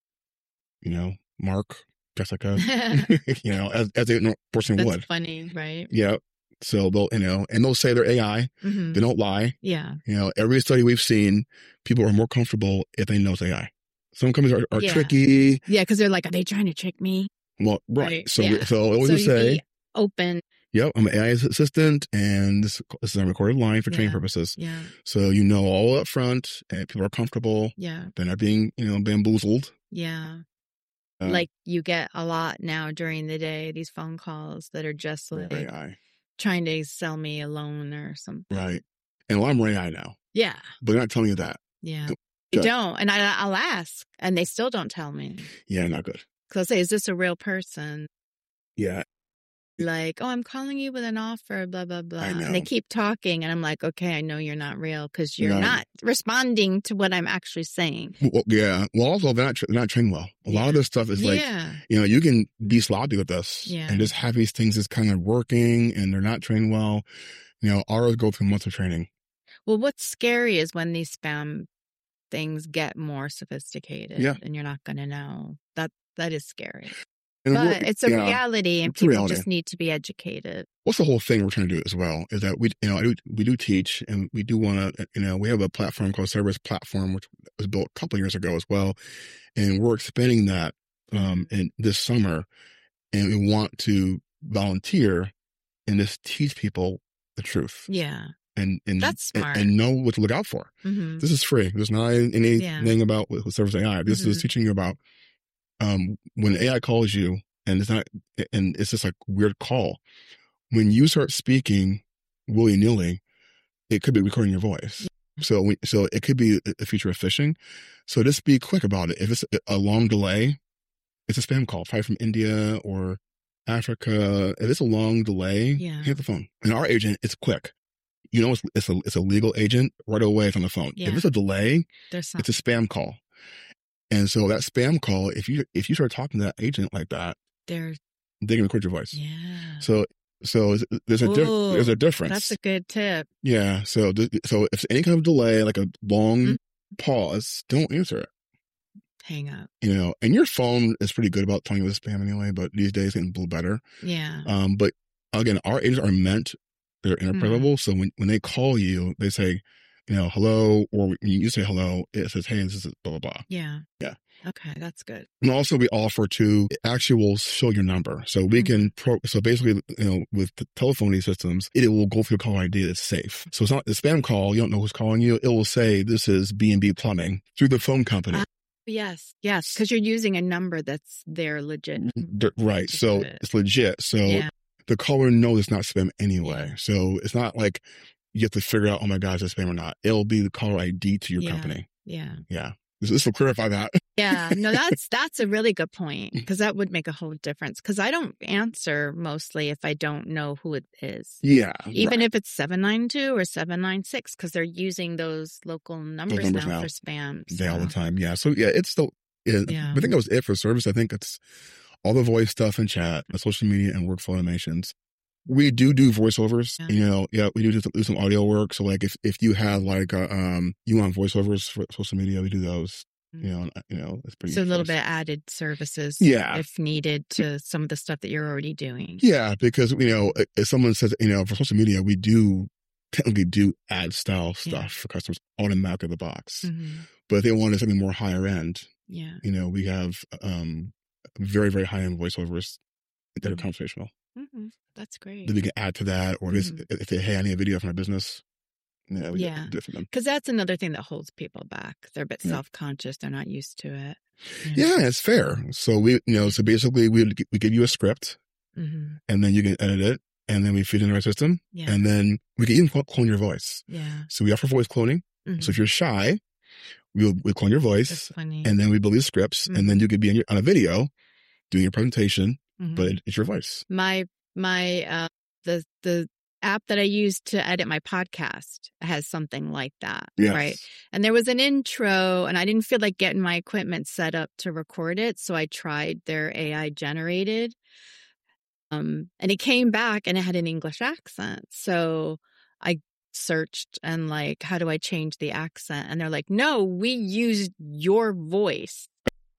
Mark, Jessica. as a person would. That's funny, right? Yeah. So they'll, and they'll say they're AI. They don't lie. Yeah. Every study we've seen, people are more comfortable if they know it's AI. Some companies are tricky. Yeah, because they're like, are they trying to trick me? Well, right. So always say, open. Yep, I'm an AI assistant, and this is a recorded line for training purposes. Yeah. So all up front, and people are comfortable. Yeah. They're not being, bamboozled. Yeah. Like you get a lot now during the day, these phone calls that are just like AI. Trying to sell me a loan or something. Right. And I'm AI now. Yeah. But they're not telling you that. Yeah. They don't. And I'll ask, and they still don't tell me. Yeah, not good. Because I'll say, is this a real person? Yeah. Like, I'm calling you with an offer, blah, blah, blah. I know. And they keep talking, and I'm like, okay, I know you're not real because you're not responding to what I'm actually saying. Well, yeah. Well, also, they're not trained well. A lot of this stuff is like, you can be sloppy with this and just have these things just kind of working, and they're not trained well. Ours go through months of training. Well, what's scary is when these spam things get more sophisticated and you're not going to know. That is scary. But it's a reality, and people just need to be educated. What's the whole thing we're trying to do as well is that we do teach, and we do want to, we have a platform called Cerberus Platform, which was built a couple of years ago as well. And we're expanding that in this summer, and we want to volunteer and just teach people the truth. Yeah. And that's smart. And know what to look out for. Mm-hmm. This is free. There's not anything about with Cerberus AI. This is teaching you about when AI calls you, and it's just like weird call. When you start speaking willy-nilly, it could be recording your voice. So it could be a feature of phishing. So just be quick about it. If it's a long delay, it's a spam call, probably from India or Africa. If it's a long delay, hit the phone. And our agent, it's quick. It's a legal agent right away. It's on the phone. Yeah. If it's a delay, it's a spam call. And so that spam call, if you start talking to that agent like that, they can record your voice. Yeah. So there's a difference. That's a good tip. Yeah. So if any kind of delay, like a long pause, don't answer it. Hang up. And your phone is pretty good about telling you it's spam anyway, but these days it's getting a little better. Yeah. But again, our agents are they're interpretable. So when they call you, they say, hello, or when you say hello, it says, hey, this is blah, blah, blah. Yeah. Yeah. Okay, that's good. And also we offer to actually will show your number. So we can, so basically, with the telephony systems, it will go through caller ID that's safe. So it's not a spam call. You don't know who's calling you. It will say, this is B&B Plumbing through the phone company. Yes. Because you're using a number that's there legit. Right. So it's legit. So the caller knows it's not spam anyway. So it's not like you have to figure out, oh my gosh, is it spam or not. It'll be the caller ID to your company. Yeah. Yeah. This will clarify that. Yeah. No, that's a really good point, because that would make a whole difference. Because I don't answer mostly if I don't know who it is. Yeah. Even if it's 792 or 796, because they're using those local numbers now for spam. So. Yeah, all the time. Yeah. So it's still, I think that was it for service. I think it's all the voice stuff and chat, the social media and workflow animations. We do voiceovers, we do some audio work. So like if you have like, you want voiceovers for social media, we do those, it's pretty. So a little bit added services. If needed to some of the stuff that you're already doing. Yeah. Because, if someone says, for social media, we technically do ad style stuff for customers automatically out of the box. Mm-hmm. But if they wanted something more higher end, we have, very, very high end voiceovers that are conversational. Mm-hmm. That's great. That we can add to that, or if they, hey, I need a video for my business. We do it for them. Because that's another thing that holds people back. They're a bit self-conscious. They're not used to it. Yeah, it's fair. So so basically we give you a script, and then you can edit it, and then we feed it in our system, and then we can even clone your voice. Yeah. So we offer voice cloning. Mm-hmm. So if you're shy, we'll clone your voice, and then we build these scripts, and then you could be on a video doing your presentation, but it's your voice. The app that I use to edit my podcast has something like that, right? And there was an intro, and I didn't feel like getting my equipment set up to record it, so I tried their AI generated, and it came back, and it had an English accent. So I searched and like, how do I change the accent? And they're like, no, we used your voice.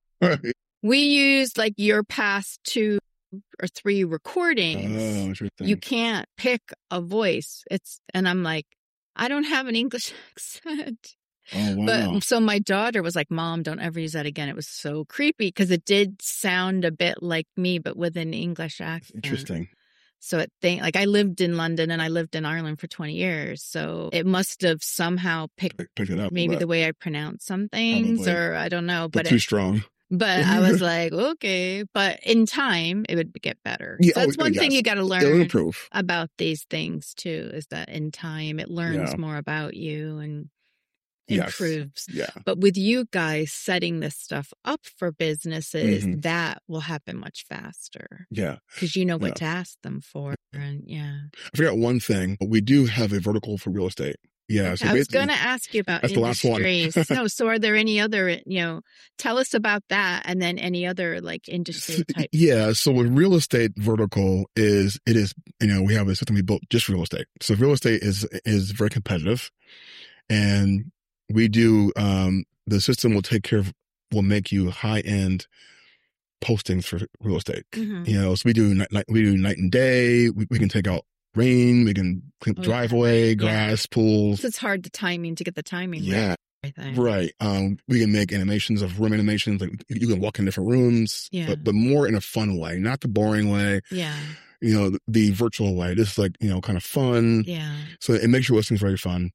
We used like your past 2 or 3 recordings. You can't pick a voice. And I'm like, I don't have an English accent. Oh, wow. But so my daughter was like, Mom, don't ever use that again. It was so creepy because it did sound a bit like me, but with an English accent. Interesting. So I lived in London and I lived in Ireland for 20 years. So it must have somehow picked it up. Maybe the way I pronounce some things, or I don't know. But too strong. But I was like, okay. But in time, it would get better. Yeah, so that's one thing you got to learn about these things, too, is that in time, it learns more about you and improves. Yeah. But with you guys setting this stuff up for businesses, that will happen much faster. Yeah. Because you know what to ask them for. And I forgot one thing. We do have a vertical for real estate. Yeah. So I was going to ask you about industries. So are there any other, tell us about that, and then any other like industry type. Yeah. So with real estate vertical we have a system we built just real estate. So real estate is very competitive, and we do, the system will make you high end postings for real estate. So we do night and day. We can take out rain, we can clean up driveway, grass, pools. It's hard to get the timing right. We can make animations of room animations, like you can walk in different rooms, but more in a fun way, not the boring way. The virtual way. This is like, kind of fun. So it makes your listings very fun.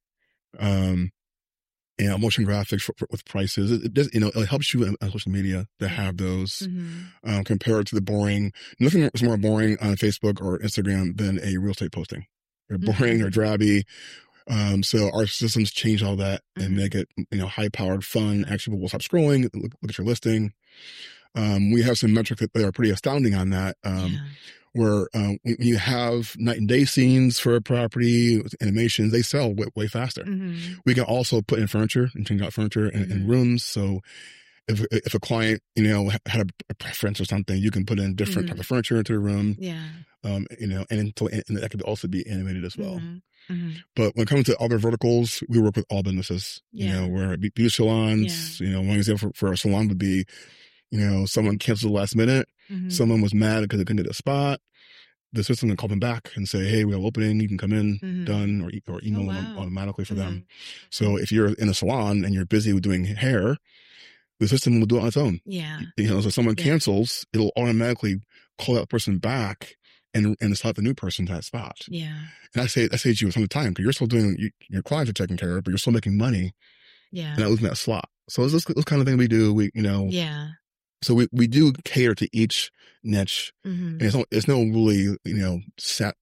Motion graphics with prices. It does, it helps you on social media to have those, compared to the boring. Nothing is more boring on Facebook or Instagram than a real estate posting. They're boring or drabby. So our systems change all that and make it, high powered, fun. Actually, we'll stop scrolling, look at your listing. We have some metrics that are pretty astounding on that. Where when you have night and day scenes for a property, animations, they sell way faster. We can also put in furniture and change out furniture in rooms. So if a client, had a preference or something, you can put in different type of furniture into a room. And that could also be animated as well. But when it comes to other verticals, we work with all businesses, where beauty salons, one example for a salon would be, someone canceled last minute. Someone was mad because they couldn't get a spot. The system can call them back and say, hey, we have an opening, you can come in, done, or email them automatically for them. So if you're in a salon and you're busy with doing hair, the system will do it on its own. Yeah. So if someone cancels, it'll automatically call that person back and slot the new person to that spot. Yeah. And I say to you some of the time, because you're still doing, your clients are taken care of, but you're still making money. Yeah. And not losing that slot. So it's this kind of thing we do. Yeah. So we do cater to each niche. And it's no really, set,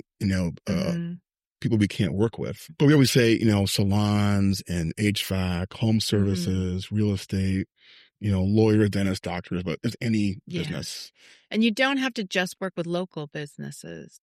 people we can't work with. But we always say, salons and HVAC, home services, real estate, lawyers, dentists, doctors, but it's any business. And you don't have to just work with local businesses.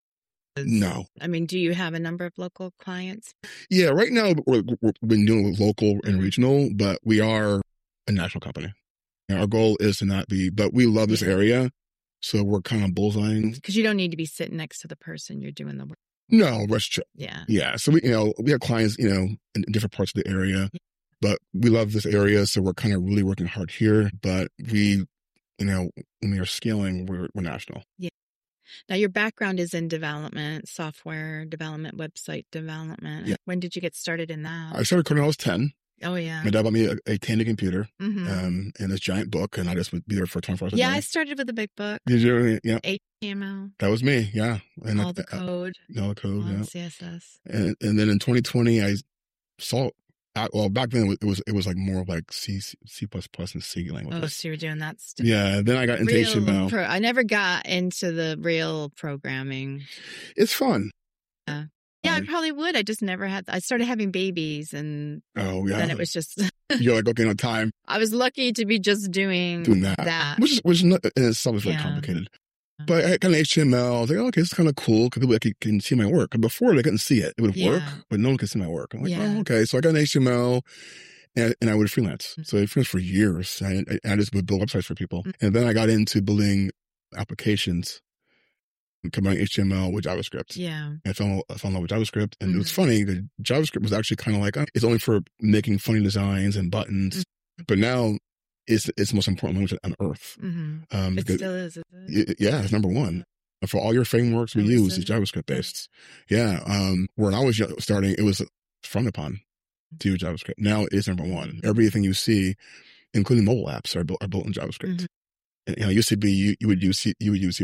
No. I mean, do you have a number of local clients? Yeah, right now we've been doing it with local and regional, but we are a national company. Our goal is to not be, but we love this area, so we're kind of bullseyeing. Because you don't need to be sitting next to the person you're doing the work. No, that's true. Yeah. Yeah. So we have clients, in different parts of the area, but we love this area, so we're kind of really working hard here. But we, when we are scaling, we're national. Yeah. Now, your background is in development, software development, website development. Yeah. When did you get started in that? I started coding when I was 10. Oh, yeah. My dad bought me a Tandy computer and this giant book, and I just would be there for 24 hours a day. Yeah, I started with a big book. Did you? Yeah. HTML. That was me, yeah. And all the code. All the code, yeah. CSS. And then in 2020, I saw... Well, back then it was like more like C++ and C language. Oh, so you were doing that stuff. Yeah, then I got into HTML. I never got into the real programming. It's fun. Yeah, I probably would. I just never had. I started having babies, and then it was just. You're like, okay, no time. I was lucky to be just doing that. Which is not, in itself is very complicated. But I got an HTML. I was like, oh, okay, this is kind of cool because people can see my work. And before, they couldn't see it. It would work, but no one could see my work. I'm like, oh, okay. So I got an HTML and I would freelance. So I freelanced for years. I just would build websites for people. And then I got into building applications, combining HTML with JavaScript. Yeah. I fell in love with JavaScript. And it was funny that JavaScript was actually kind of like, it's only for making funny designs and buttons. But now, it's the most important language on earth. It still is, isn't it? Yeah, it's number one. For all your frameworks we use is JavaScript based. Yeah. When I was starting, it was frowned upon to use JavaScript. Now it's number one. Everything you see, including mobile apps, are built in JavaScript. And, it used to be you would use C++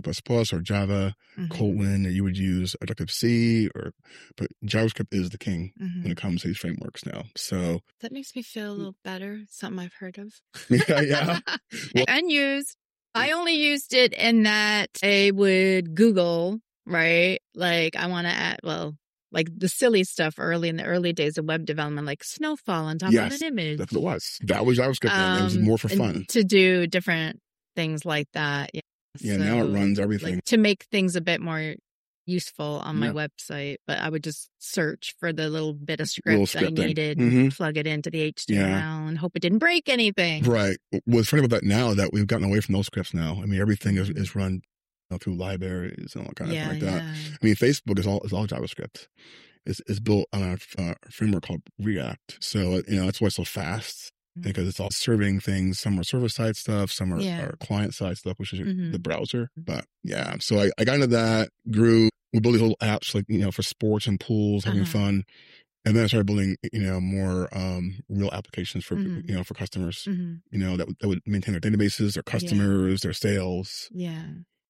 or Java, Kotlin, or you would use Objective-C, but JavaScript is the king when it comes to these frameworks now. So that makes me feel a little better. Something I've heard of. Yeah. Well, Unused. I only used it in that I would Google, right? Like I want to add, like the silly stuff in the early days of web development, like snowfall on top of an image. That's what it was. That was JavaScript. It was more for fun. To do different things like that. Yeah, so, now it runs everything. Like, to make things a bit more useful on my website, but I would just search for the little bit of script I needed, plug it into the HTML and hope it didn't break anything. Right. What's funny about that now that we've gotten away from those scripts now. I mean, everything is run through libraries and all kind of like that. I mean, Facebook is all JavaScript. It's built on a framework called React. So, that's why it's so fast. Because it's all serving things. Some are server-side stuff. Some are client-side stuff, which is the browser. But yeah, so I got into that, grew. We built these little apps like, for sports and pools, having fun. And then I started building, more real applications for, for customers, that would maintain their databases, their customers, their sales. Yeah.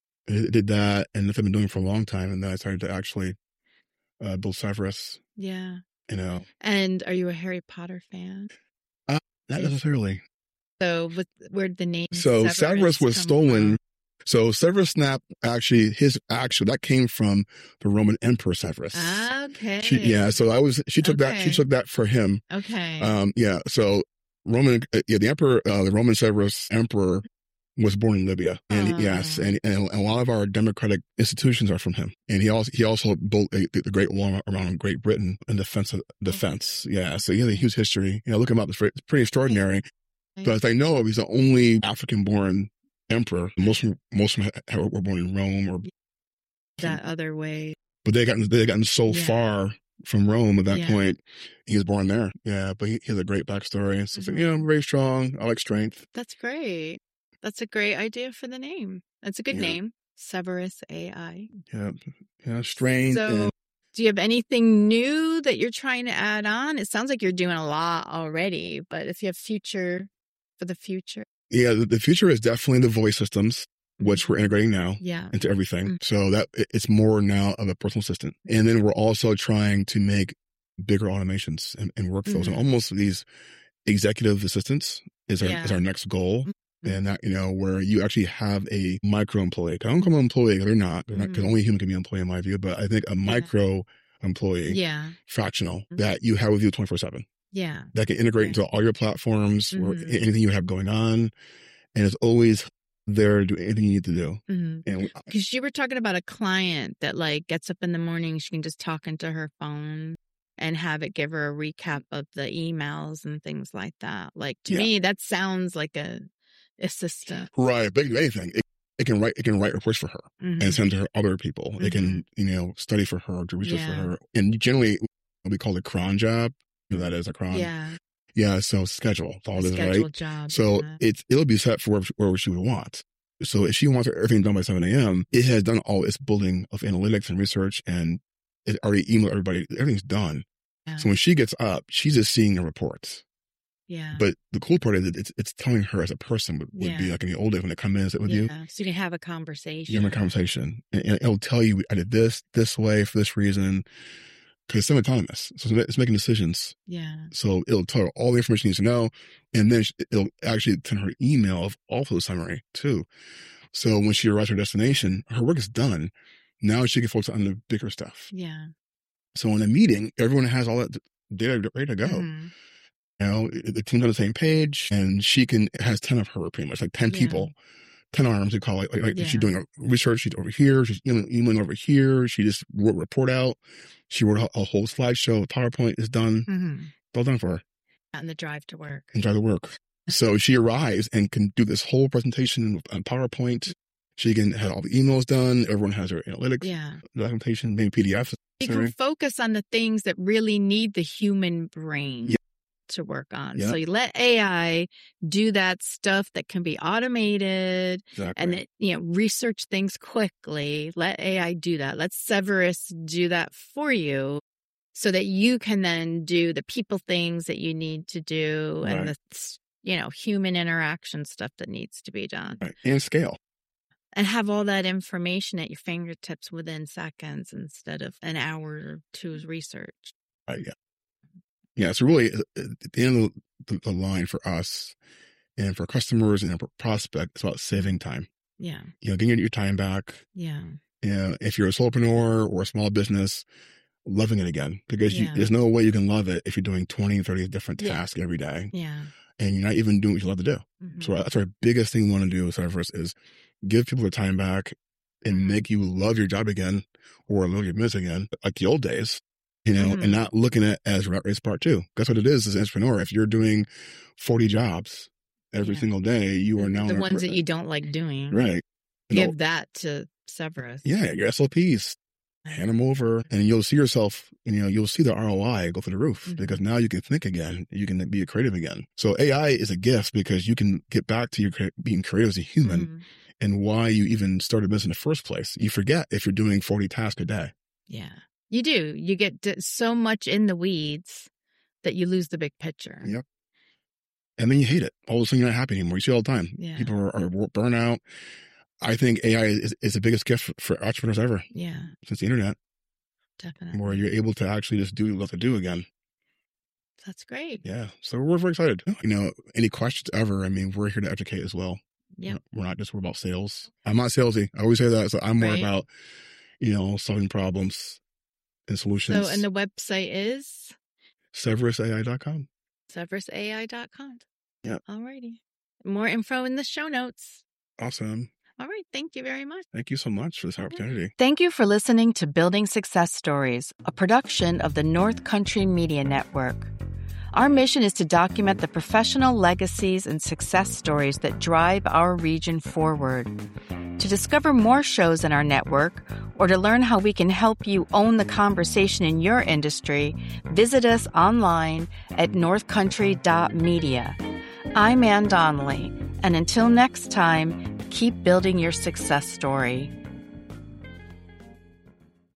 I did that. And that's what I've been doing for a long time. And then I started to actually build Cerberus. Yeah. And are you a Harry Potter fan? Not necessarily. So where'd the name Cerberus was stolen. So Severus Snape that came from the Roman Emperor Severus. Okay. She took that for him. Okay. So the Emperor, the Roman Severus Emperor was born in Libya. And and a lot of our democratic institutions are from him. And he also built the Great Wall around Great Britain in defense. Yeah. So he has a huge history. Look him up. It's pretty extraordinary. But as I know, he's the only African-born emperor. Most of them were born in Rome or that other way. But they gotten so far from Rome at that point. He was born there. Yeah, but he has a great backstory. So I'm very strong. I like strength. That's great. That's a great idea for the name. That's a good name. Severus AI. Yeah, strength. So do you have anything new that you're trying to add on? It sounds like you're doing a lot already, but if you have future for the future. Yeah, the future is definitely the voice systems, which we're integrating now into everything. So that it's more now of a personal assistant. And then we're also trying to make bigger automations and workflows and almost these executive assistants is our next goal. And that, where you actually have a micro employee. I don't call them employee. They're not, because only a human can be an employee in my view, but I think a micro employee, fractional, that you have with you 24/7. Yeah. That can integrate into all your platforms or anything you have going on. And it's always there to do anything you need to do. And because you were talking about a client that gets up in the morning, she can just talk into her phone and have it give her a recap of the emails and things like that. To me, that sounds like a assistant. Right. But anything. It can write reports for her and send to her other people. It can, study for her, do research for her. And generally we call it cron job. That is a cron. Yeah. Yeah. So schedule. All this, right? Job. So it'll be set for wherever she would want. So if she wants everything done by 7 a.m., it has done all its building of analytics and research and it already emailed everybody. Everything's done. Yeah. So when she gets up, she's just seeing the reports. Yeah. But the cool part is it's telling her as a person would be like in the old days when they come in and sit with you. So you can have a conversation. You have a conversation. And it'll tell you, I did this way for this reason. Because it's semi-autonomous. So it's making decisions. Yeah. So it'll tell her all the information she needs to know. And then it'll actually send her email of also the summary too. So when she arrives at her destination, her work is done. Now she can focus on the bigger stuff. Yeah. So in a meeting, everyone has all that data ready to go. The team's on the same page and she has 10 of her pretty much, 10 people. 10 arms, we call it. She's doing research. She's over here. She's emailing over here. She just wrote a report out. She wrote a whole slideshow. PowerPoint is done. All done for her. And the drive to work. So she arrives and can do this whole presentation on PowerPoint. She can have all the emails done. Everyone has their analytics, documentation, maybe PDFs. You can focus on the things that really need the human brain. To work on. So you let AI do that stuff that can be automated and research things quickly. Let AI do that. Let Severus do that for you so that you can then do the people things that you need to do and the human interaction stuff that needs to be done. Right. And scale. And have all that information at your fingertips within seconds instead of an hour or two's research. Right, yeah, so really, at the end of the line for us and for customers and for prospects, it's about saving time. Yeah. Getting your time back. Yeah. If you're a solopreneur or a small business, loving it again. Because there's no way you can love it if you're doing 20, 30 different tasks every day. Yeah. And you're not even doing what you love to do. So that's our biggest thing we want to do with Severus is give people the time back and make you love your job again or love your business again, like the old days. And not looking at it as rat race part 2. That's what it is as an entrepreneur. If you're doing 40 jobs every single day, you are now the ones that you don't like doing. Right. Give that to Severus. Yeah, your SOPs. Hand them over, and you'll see yourself. You'll see the ROI go through the roof because now you can think again. You can be creative again. So AI is a gift because you can get back to your being creative as a human and why you even started business in the first place. You forget if you're doing 40 tasks a day. Yeah. You do. You get so much in the weeds that you lose the big picture. Yep. And then you hate it. All of a sudden, you're not happy anymore. You see it all the time. Yeah. People are burnout. I think AI is the biggest gift for entrepreneurs ever. Yeah. Since the internet. Definitely. Where you're able to actually just do what you love to do again. That's great. Yeah. So we're very excited. Any questions ever, we're here to educate as well. Yeah. We're not just about sales. I'm not salesy. I always say that. So I'm more about, solving problems and solutions. So, and the website is? SeverusAI.com. SeverusAI.com. Yeah. All righty. More info in the show notes. Awesome. All right. Thank you very much. Thank you so much for this opportunity. Thank you for listening to Building Success Stories, a production of the North Country Media Network. Our mission is to document the professional legacies and success stories that drive our region forward. To discover more shows in our network, or to learn how we can help you own the conversation in your industry, visit us online at northcountry.media. I'm Ann Donnelly, and until next time, keep building your success story.